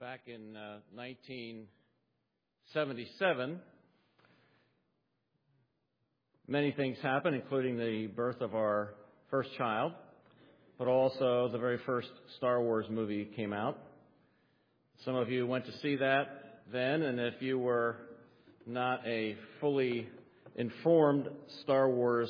back in 1977. Many things happened, including the birth of our first child, but also the very first Star Wars movie came out. Some of you went to see that then, and if you were not a fully informed Star Wars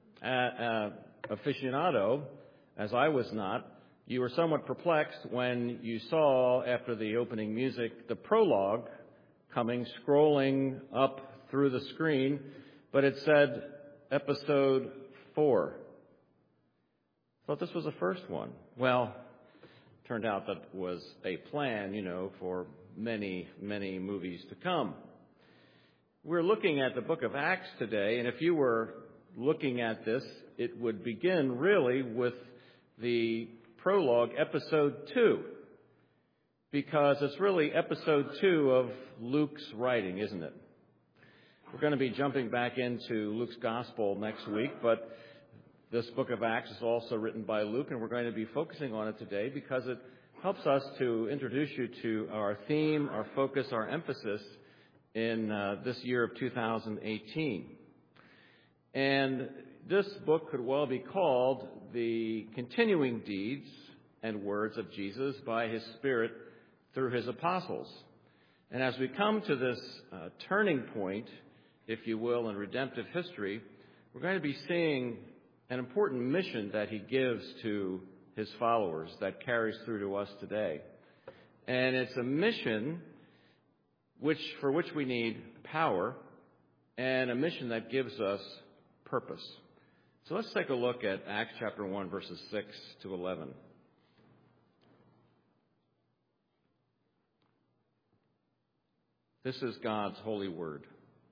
aficionado, as I was not, you were somewhat perplexed when you saw, after the opening music, the prologue coming, scrolling up through the screen, but it said Episode 4. Thought this was the first one. Well, turned out that was a plan, for many, many movies to come. We're looking at the book of Acts today, and if you were looking at this, it would begin really with the prologue, Episode 2, because it's really Episode 2 of Luke's writing, isn't it? We're going to be jumping back into Luke's Gospel next week, but this book of Acts is also written by Luke, and we're going to be focusing on it today because it helps us to introduce you to our theme, our focus, our emphasis in this year of 2018. And this book could well be called the continuing deeds and words of Jesus by his Spirit through his apostles. And as we come to this turning point, if you will, in redemptive history, we're going to be seeing an important mission that he gives to his followers that carries through to us today. And it's a mission for which we need power, and a mission that gives us purpose. So let's take a look at Acts chapter 1, verses 6 to 11. This is God's holy word.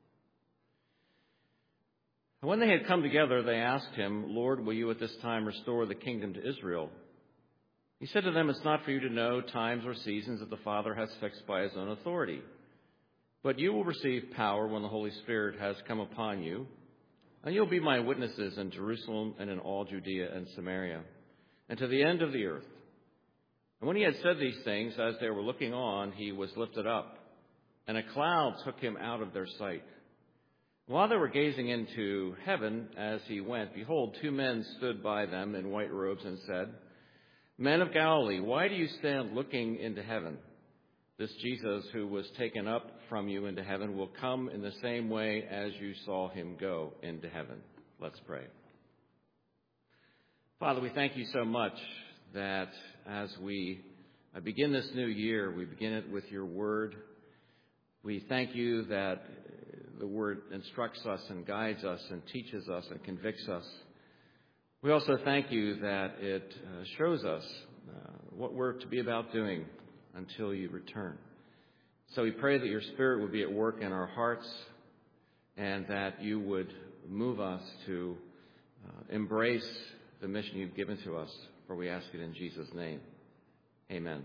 When they had come together, they asked him, "Lord, will you at this time restore the kingdom to Israel?" He said to them, "It's not for you to know times or seasons that the Father has fixed by his own authority. But you will receive power when the Holy Spirit has come upon you, and you'll be my witnesses in Jerusalem and in all Judea and Samaria, and to the end of the earth." And when he had said these things, as they were looking on, he was lifted up, and a cloud took him out of their sight. While they were gazing into heaven as he went, behold, two men stood by them in white robes and said, "Men of Galilee, why do you stand looking into heaven? This Jesus who was taken up from you into heaven will come in the same way as you saw him go into heaven." Let's pray. Father, we thank you so much that as we begin this new year, we begin it with your word. We thank you that the word instructs us and guides us and teaches us and convicts us. We also thank you that it shows us what we're to be about doing until you return. So we pray that your Spirit would be at work in our hearts and that you would move us to embrace the mission you've given to us, for we ask it in Jesus' name. Amen.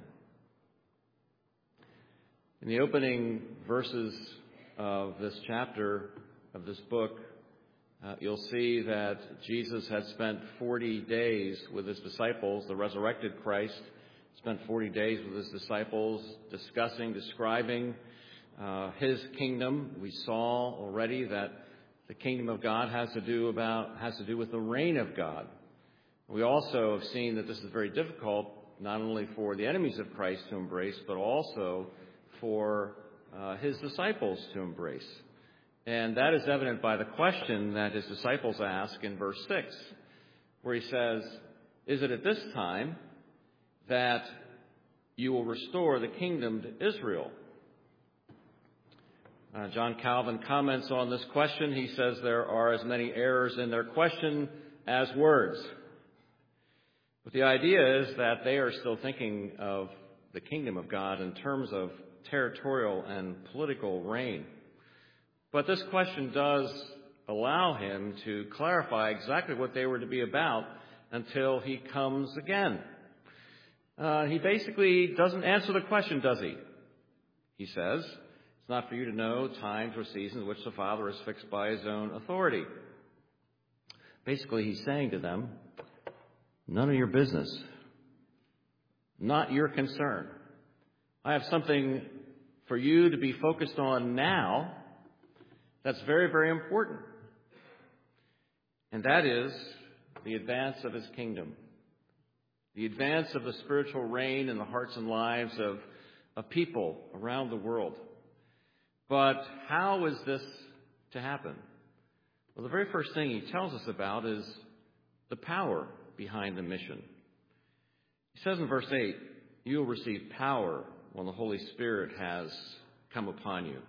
In the opening verses of this chapter of this book, you'll see that Jesus had spent 40 days with his disciples. The resurrected Christ spent 40 days with his disciples describing his kingdom. We saw already that the kingdom of God has to do with the reign of God. We also have seen that this is very difficult, not only for the enemies of Christ to embrace, but also for his disciples to embrace. And that is evident by the question that his disciples ask in verse 6, where he says, "Is it at this time that you will restore the kingdom to Israel?" John Calvin comments on this question. He says there are as many errors in their question as words. But the idea is that they are still thinking of the kingdom of God in terms of territorial and political reign. But this question does allow him to clarify exactly what they were to be about until he comes again. He basically doesn't answer the question, does he? He says, "It's not for you to know times or seasons which the Father has fixed by his own authority." Basically, he's saying to them, none of your business. Not your concern. I have something for you to be focused on now that's very, very important. And that is the advance of his kingdom. The advance of the spiritual reign in the hearts and lives of people around the world. But how is this to happen? Well, the very first thing he tells us about is the power behind the mission. He says in verse 8, "You will receive power when the Holy Spirit has come upon you."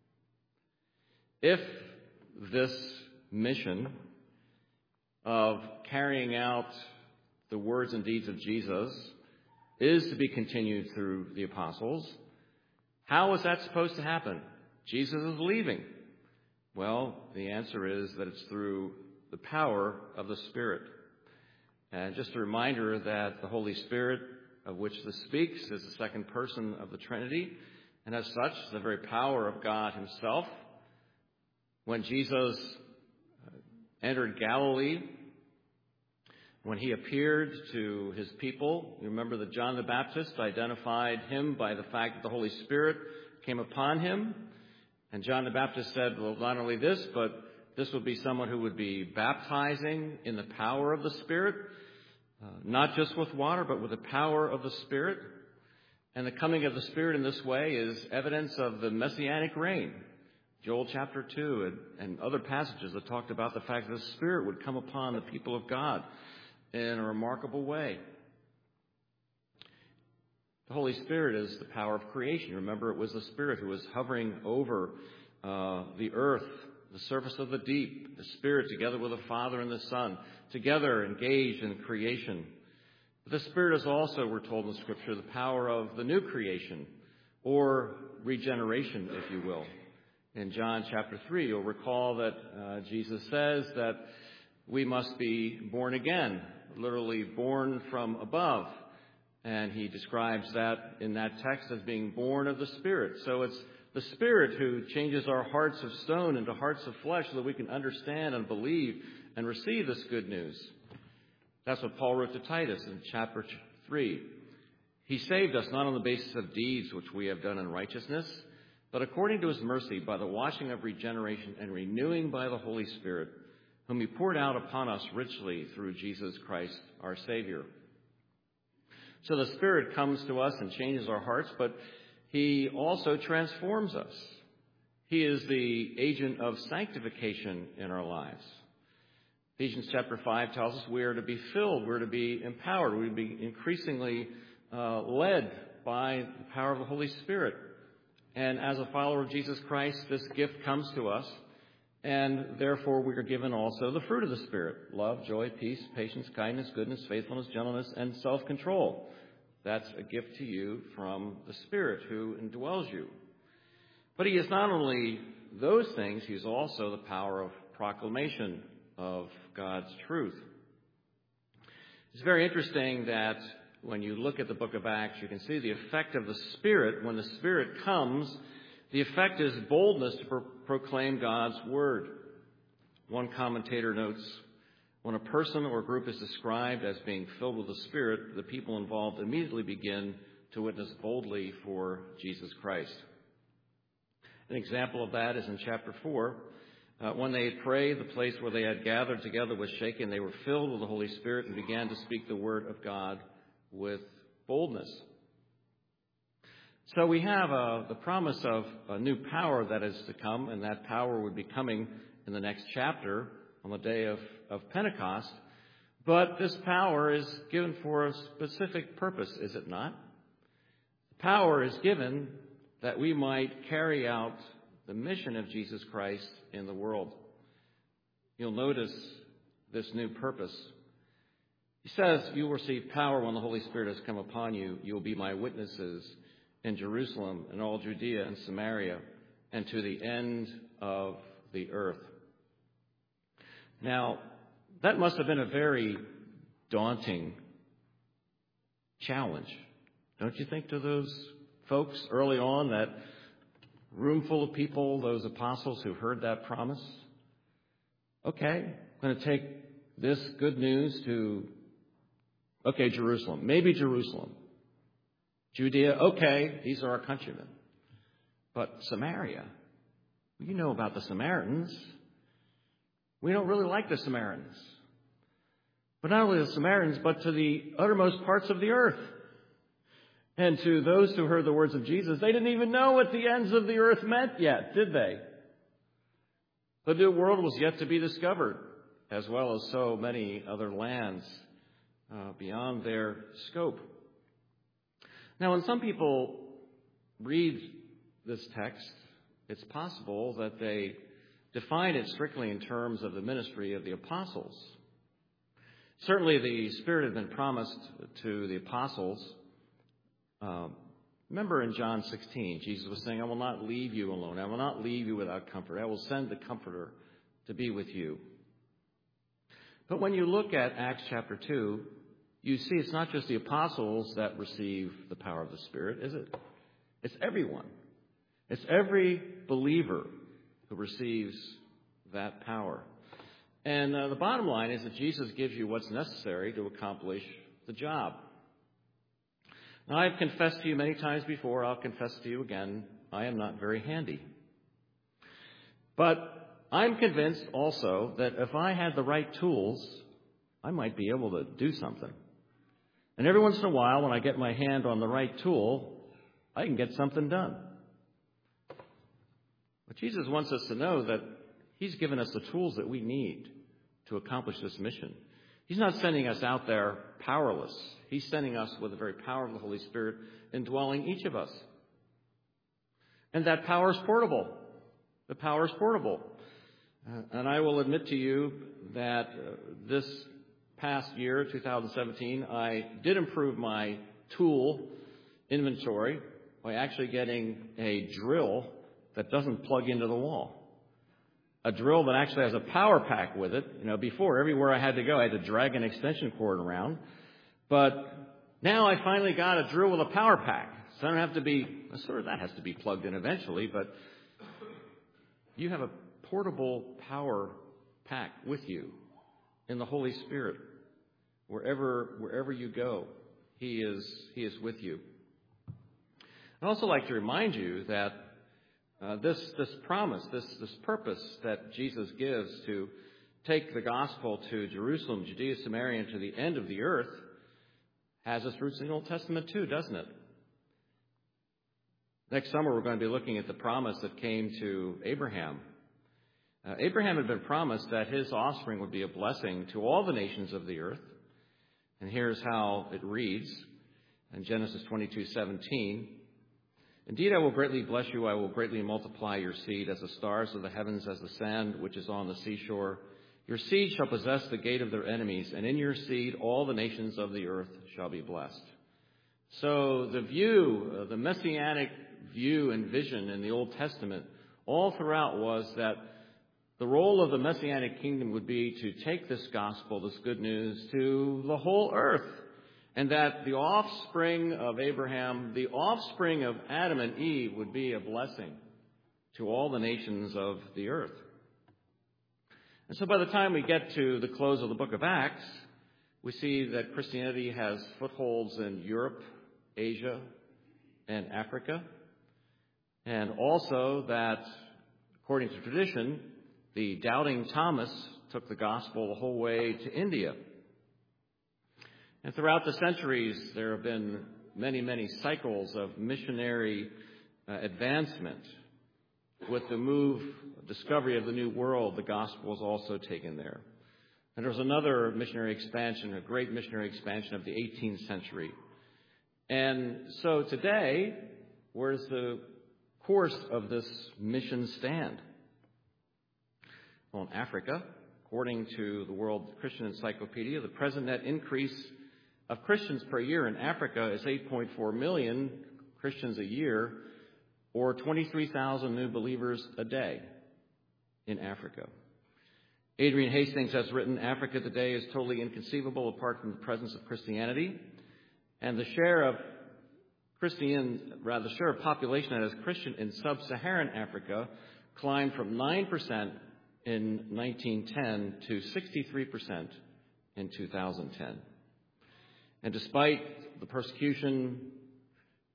If this mission of carrying out the words and deeds of Jesus is to be continued through the apostles, how is that supposed to happen? Jesus is leaving. Well, the answer is that it's through the power of the Spirit. And just a reminder that the Holy Spirit, of which this speaks, is the second person of the Trinity, and as such, the very power of God himself. When Jesus entered Galilee, when he appeared to his people, you remember that John the Baptist identified him by the fact that the Holy Spirit came upon him. And John the Baptist said, well, not only this, but this would be someone who would be baptizing in the power of the Spirit, not just with water, but with the power of the Spirit. And the coming of the Spirit in this way is evidence of the Messianic reign. Joel chapter 2 and other passages that talked about the fact that the Spirit would come upon the people of God in a remarkable way. The Holy Spirit is the power of creation. Remember, it was the Spirit who was hovering over the earth, the surface of the deep. The Spirit, together with the Father and the Son, together engaged in creation. But the Spirit is also, we're told in Scripture, the power of the new creation, or regeneration, if you will. In John chapter 3, you'll recall that Jesus says that we must be born again, literally born from above. And he describes that in that text as being born of the Spirit. So it's the Spirit who changes our hearts of stone into hearts of flesh so that we can understand and believe and receive this good news. That's what Paul wrote to Titus in chapter 3. He saved us not on the basis of deeds which we have done in righteousness, but according to his mercy by the washing of regeneration and renewing by the Holy Spirit, whom he poured out upon us richly through Jesus Christ our Savior. So the Spirit comes to us and changes our hearts, but he also transforms us. He is the agent of sanctification in our lives. Ephesians chapter 5 tells us we are to be filled, we're to be empowered, we're to be increasingly led by the power of the Holy Spirit. And as a follower of Jesus Christ, this gift comes to us, and therefore we are given also the fruit of the Spirit: love, joy, peace, patience, kindness, goodness, faithfulness, gentleness, and self-control. That's a gift to you from the Spirit who indwells you. But he is not only those things, he's also the power of proclamation of God's truth. It's very interesting that when you look at the book of Acts, you can see the effect of the Spirit. When the Spirit comes, the effect is boldness to proclaim God's word. One commentator notes, when a person or group is described as being filled with the Spirit, the people involved immediately begin to witness boldly for Jesus Christ. An example of that is in chapter 4. When they had prayed, the place where they had gathered together was shaken. They were filled with the Holy Spirit and began to speak the word of God with boldness. So we have the promise of a new power that is to come, and that power would be coming in the next chapter on the day of Pentecost. But this power is given for a specific purpose, is it not? The power is given that we might carry out the mission of Jesus Christ in the world. You'll notice this new purpose. He says, you will receive power when the Holy Spirit has come upon you. You will be my witnesses in Jerusalem and all Judea and Samaria and to the end of the earth. Now, that must have been a very daunting challenge, don't you think, to those folks early on, that room full of people, those apostles who heard that promise? Okay, I'm going to take this good news to, Jerusalem, maybe Jerusalem. Judea, okay, these are our countrymen. But Samaria, you know about the Samaritans. We don't really like the Samaritans. But not only the Samaritans, but to the uttermost parts of the earth. And to those who heard the words of Jesus, they didn't even know what the ends of the earth meant yet, did they? The new world was yet to be discovered, as well as so many other lands beyond their scope. Now, when some people read this text, it's possible that they define it strictly in terms of the ministry of the apostles. Certainly, the Spirit had been promised to the apostles. Remember in John 16, Jesus was saying, I will not leave you alone. I will not leave you without comfort. I will send the Comforter to be with you. But when you look at Acts chapter 2, you see it's not just the apostles that receive the power of the Spirit, is it? It's everyone. It's every believer who receives that power. And the bottom line is that Jesus gives you what's necessary to accomplish the job. Now, I've confessed to you many times before, I'll confess to you again, I am not very handy. But I'm convinced also that if I had the right tools, I might be able to do something. And every once in a while, when I get my hand on the right tool, I can get something done. But Jesus wants us to know that He's given us the tools that we need to accomplish this mission. He's not sending us out there powerless. He's sending us with the very power of the Holy Spirit indwelling each of us. And that power is portable. The power is portable. And I will admit to you that this past year, 2017, I did improve my tool inventory by actually getting a drill that doesn't plug into the wall. A drill that actually has a power pack with it. You know, before, everywhere I had to go, I had to drag an extension cord around. But now I finally got a drill with a power pack. So I don't have to be, sort of that has to be plugged in eventually, but you have a portable power pack with you in the Holy Spirit. Wherever you go, He is with you. I'd also like to remind you that this promise, this purpose that Jesus gives to take the gospel to Jerusalem, Judea, Samaria, and to the end of the earth has its roots in the Old Testament too, doesn't it? Next summer, we're going to be looking at the promise that came to Abraham. Abraham had been promised that his offspring would be a blessing to all the nations of the earth. And here's how it reads in Genesis 22:17. Indeed, I will greatly bless you. I will greatly multiply your seed as the stars of the heavens, as the sand which is on the seashore. Your seed shall possess the gate of their enemies, and in your seed all the nations of the earth shall be blessed. So the view, the messianic view and vision in the Old Testament, all throughout was that the role of the messianic kingdom would be to take this gospel, this good news, to the whole earth. And that the offspring of Abraham, the offspring of Adam and Eve, would be a blessing to all the nations of the earth. And so by the time we get to the close of the book of Acts, we see that Christianity has footholds in Europe, Asia, and Africa. And also that, according to tradition, the doubting Thomas took the gospel the whole way to India. And throughout the centuries, there have been many, many cycles of missionary advancement. With the discovery of the New World, the gospel was also taken there. And there was another missionary expansion, a great missionary expansion of the 18th century. And so today, where does the course of this mission stand? Well, in Africa, according to the World Christian Encyclopedia, the present net increase of Christians per year in Africa is 8.4 million Christians a year, or 23,000 new believers a day in Africa. Adrian Hastings has written, Africa today is totally inconceivable apart from the presence of Christianity, and the share of population that is Christian in sub-Saharan Africa climbed from 9% in 1910 to 63% in 2010. And despite the persecution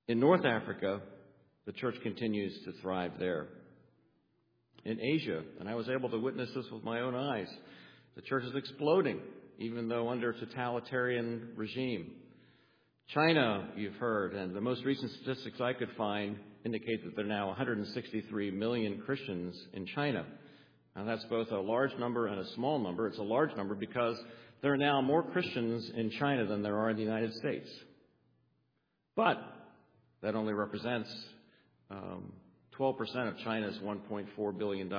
In North Africa, the church continues to thrive there. In Asia, and I was able to witness this with my own eyes, the church is exploding, even though under totalitarian regime. China, you've heard, and the most recent statistics I could find indicate that there are now 163 million Christians in China. Now, that's both a large number and a small number. It's a large number because there are now more Christians in China than there are in the United States. But that only represents 12% of China's $1.4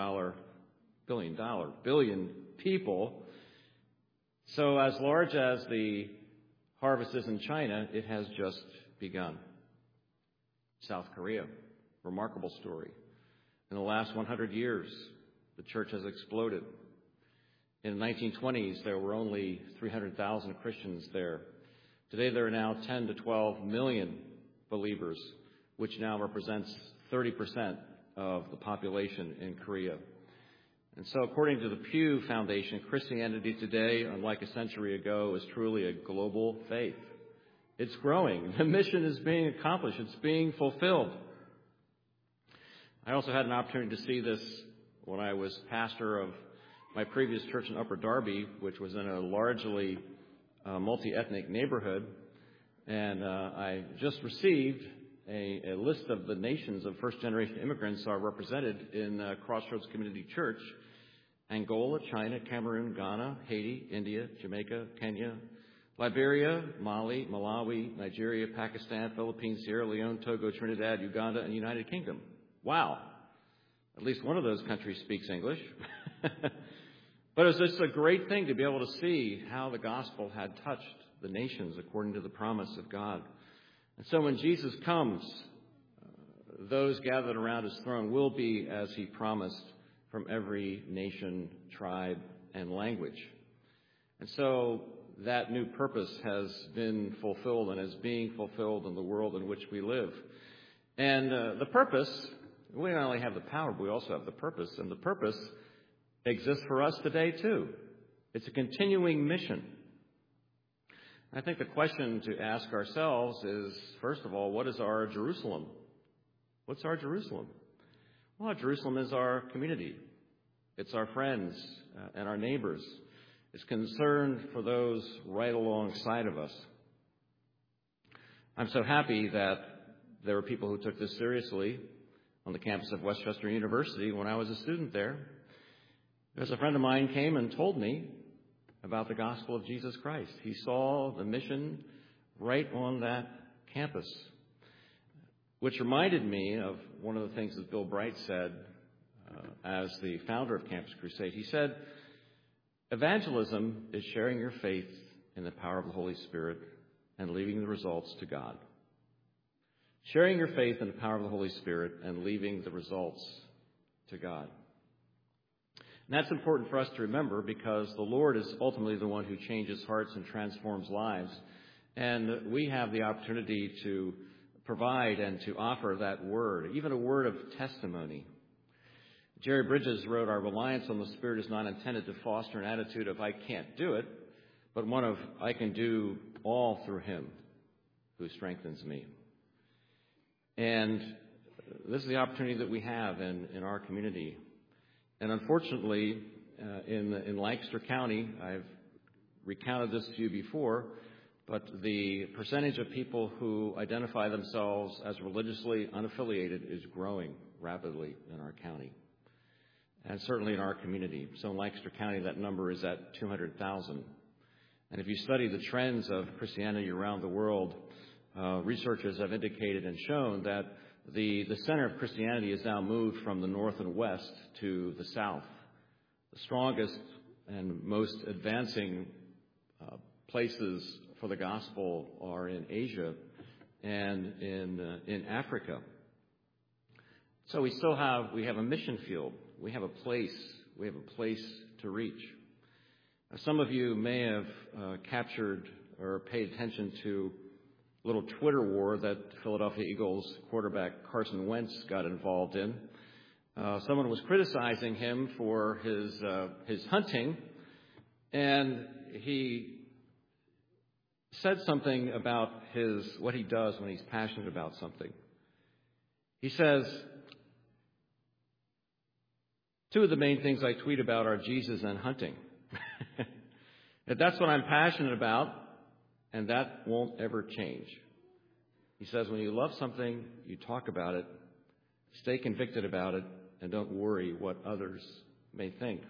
billion people. So as large as the harvest is in China, it has just begun. South Korea, remarkable story. In the last 100 years, the church has exploded. In the 1920s, there were only 300,000 Christians there. Today, there are now 10 to 12 million believers, which now represents 30% of the population in Korea. And so, according to the Pew Foundation, Christianity today, unlike a century ago, is truly a global faith. It's growing. The mission is being accomplished. It's being fulfilled. I also had an opportunity to see this when I was pastor of my previous church in Upper Darby, which was in a largely multi-ethnic neighborhood. And I just received a list of the nations of first-generation immigrants are represented in Crossroads Community Church: Angola, China, Cameroon, Ghana, Haiti, India, Jamaica, Kenya, Liberia, Mali, Malawi, Nigeria, Pakistan, Philippines, Sierra Leone, Togo, Trinidad, Uganda, and United Kingdom. Wow. At least one of those countries speaks English. But it was just a great thing to be able to see how the gospel had touched the nations according to the promise of God. And so when Jesus comes, those gathered around his throne will be, as he promised, from every nation, tribe, and language. And so that new purpose has been fulfilled and is being fulfilled in the world in which we live. And the purpose, we not only have the power, but we also have the purpose. And the purpose exists for us today, too. It's a continuing mission. I think the question to ask ourselves is, first of all, what is our Jerusalem? What's our Jerusalem? Well, our Jerusalem is our community. It's our friends and our neighbors. It's concerned for those right alongside of us. I'm so happy that there were people who took this seriously on the campus of Westchester University when I was a student there. There's a friend of mine came and told me about the gospel of Jesus Christ. He saw the mission right on that campus, which reminded me of one of the things that Bill Bright said as the founder of Campus Crusade. He said, evangelism is sharing your faith in the power of the Holy Spirit and leaving the results to God. Sharing your faith in the power of the Holy Spirit and leaving the results to God. And that's important for us to remember because the Lord is ultimately the one who changes hearts and transforms lives. And we have the opportunity to provide and to offer that word, even a word of testimony. Jerry Bridges wrote, "Our reliance on the Spirit is not intended to foster an attitude of I can't do it, but one of I can do all through Him who strengthens me." And this is the opportunity that we have in our community. And unfortunately, in Lancaster County, I've recounted this to you before, but the percentage of people who identify themselves as religiously unaffiliated is growing rapidly in our county, and certainly in our community. So in Lancaster County, that number is at 200,000. And if you study the trends of Christianity around the world, researchers have indicated and shown that the center of Christianity is now moved from the north and west to the south. The strongest and most advancing places for the gospel are in Asia and in Africa. So we have a mission field. We have a place to reach. Now, some of you may have captured or paid attention to a little Twitter war that Philadelphia Eagles quarterback Carson Wentz got involved in. Someone was criticizing him for his hunting, and he said something about what he does when he's passionate about something. He says, two of the main things I tweet about are Jesus and hunting. That's what I'm passionate about, and that won't ever change. He says, when you love something, you talk about it, stay convicted about it, and don't worry what others may think.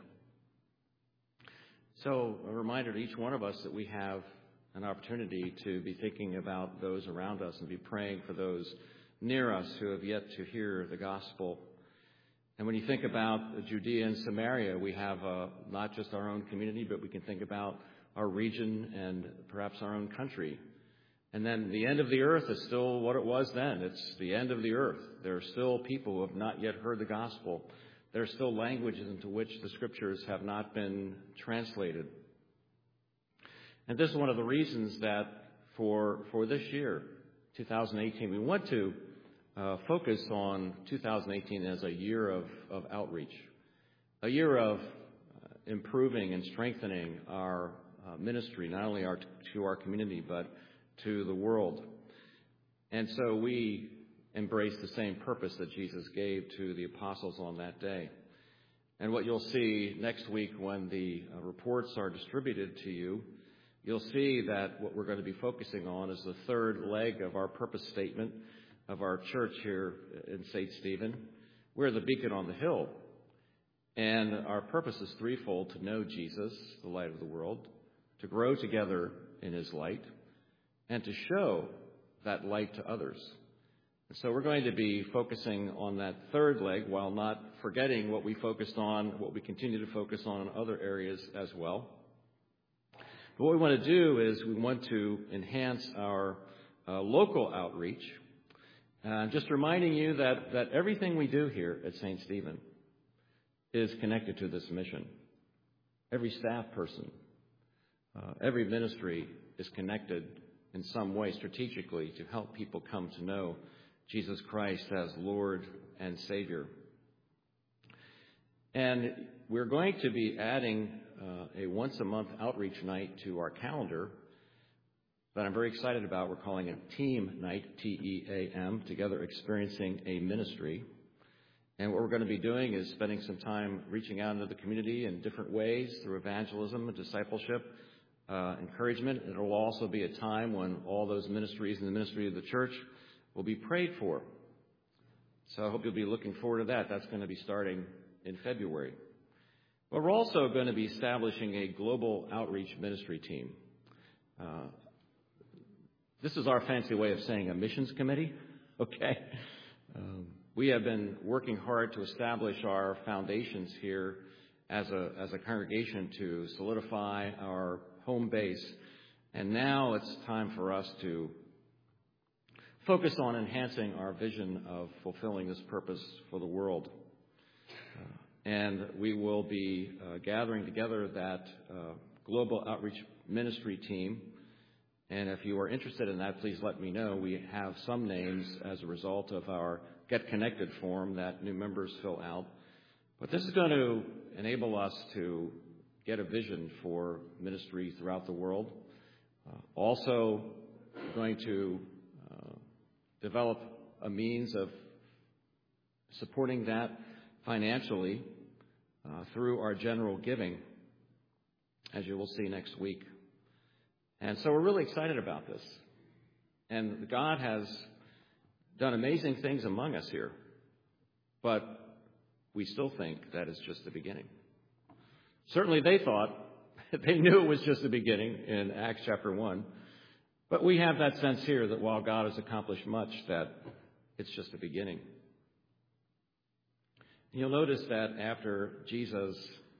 So a reminder to each one of us that we have an opportunity to be thinking about those around us and be praying for those near us who have yet to hear the gospel. And when you think about Judea and Samaria, we have not just our own community, but we can think about our region and perhaps our own country. And then the end of the earth is still what it was then. It's the end of the earth. There are still people who have not yet heard the gospel. There are still languages into which the scriptures have not been translated. And this is one of the reasons that for this year, 2018, we want to focus on 2018 as a year of outreach, a year of improving and strengthening our ministry, not only to our community, but to the world. And so we embrace the same purpose that Jesus gave to the apostles on that day. And what you'll see next week when the reports are distributed to you, you'll see that what we're going to be focusing on is the third leg of our purpose statement of our church here in St. Stephen. We're the beacon on the hill. And our purpose is threefold: to know Jesus, the light of the world, to grow together in his light, and to show that light to others. And so we're going to be focusing on that third leg while not forgetting what we focused on, what we continue to focus on in other areas as well. But what we want to do is we want to enhance our local outreach. Just reminding you that everything we do here at St. Stephen is connected to this mission. Every staff person, every ministry is connected in some way strategically to help people come to know Jesus Christ as Lord and Savior. And we're going to be adding a once-a-month outreach night to our calendar that I'm very excited about. We're calling it Team Night, T-E-A-M, Together Experiencing a Ministry. And what we're going to be doing is spending some time reaching out into the community in different ways through evangelism and discipleship, encouragement. It will also be a time when all those ministries in the ministry of the church will be prayed for. So I hope you'll be looking forward to that. That's going to be starting in February. But we're also going to be establishing a global outreach ministry team. This is our fancy way of saying a missions committee, okay? We have been working hard to establish our foundations here as a congregation to solidify our home base. And now it's time for us to focus on enhancing our vision of fulfilling this purpose for the world. And we will be gathering together that global outreach ministry team. And if you are interested in that, please let me know. We have some names as a result of our Get Connected form that new members fill out. But this is going to enable us to get a vision for ministry throughout the world. Also, we're going to develop a means of supporting that financially through our general giving, as you will see next week. And so we're really excited about this. And God has done amazing things among us here, but we still think that is just the beginning. Certainly they thought, they knew it was just the beginning in Acts chapter 1, but we have that sense here that while God has accomplished much, that it's just the beginning. You'll notice that after Jesus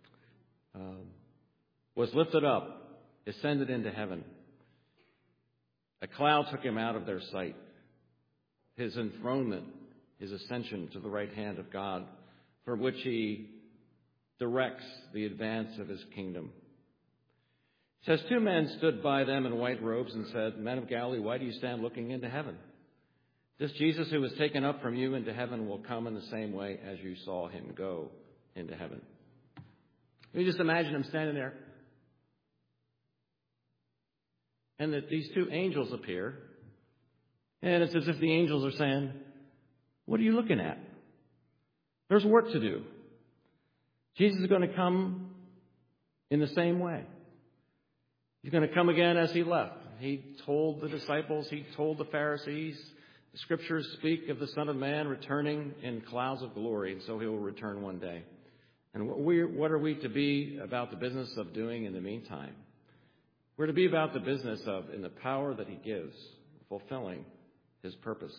was lifted up, ascended into heaven, a cloud took him out of their sight. His enthronement, his ascension to the right hand of God, from which he directs the advance of his kingdom. It says, 2 men stood by them in white robes and said, "Men of Galilee, why do you stand looking into heaven? This Jesus who was taken up from you into heaven will come in the same way as you saw him go into heaven." Can you just imagine him standing there? And that these two angels appear, and it's as if the angels are saying, what are you looking at? There's work to do. Jesus is going to come in the same way. He's going to come again as he left. He told the disciples, he told the Pharisees, the Scriptures speak of the Son of Man returning in clouds of glory, and so he will return one day. And what are we to be about the business of doing in the meantime? We're to be about the business of, in the power that he gives, fulfilling his purpose.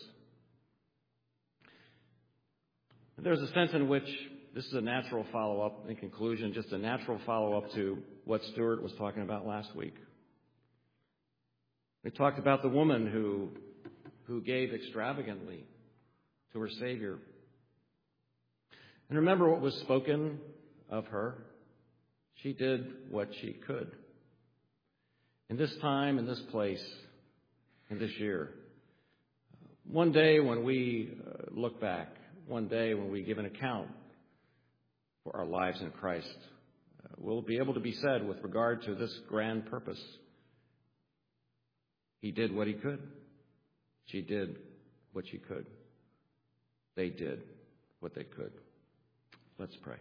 There's a sense in which this is a natural follow-up, in conclusion, just a natural follow-up to what Stuart was talking about last week. We talked about the woman who gave extravagantly to her Savior. And remember what was spoken of her. She did what she could. In this time, in this place, in this year. One day when we look back, one day when we give an account for our lives in Christ, will be able to be said with regard to this grand purpose. He did what he could. She did what she could. They did what they could. Let's pray.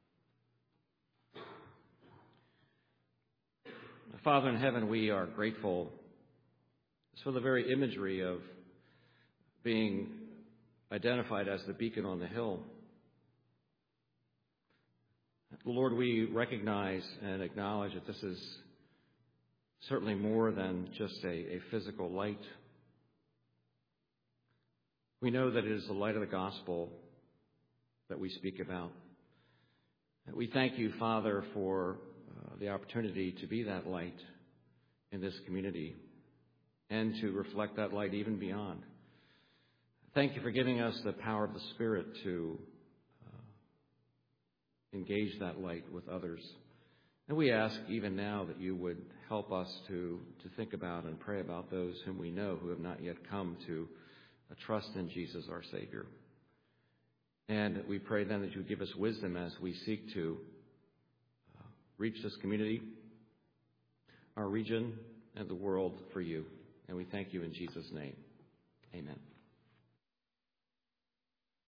Father in heaven, we are grateful for the very imagery of being identified as the beacon on the hill. Lord, we recognize and acknowledge that this is certainly more than just a physical light. We know that it is the light of the gospel that we speak about. And we thank you, Father, for the opportunity to be that light in this community and to reflect that light even beyond. Thank you for giving us the power of the Spirit to engage that light with others. And we ask even now that you would help us to think about and pray about those whom we know who have not yet come to trust in Jesus our Savior. And we pray then that you would give us wisdom as we seek to reach this community, our region, and the world for you. And we thank you in Jesus' name. Amen.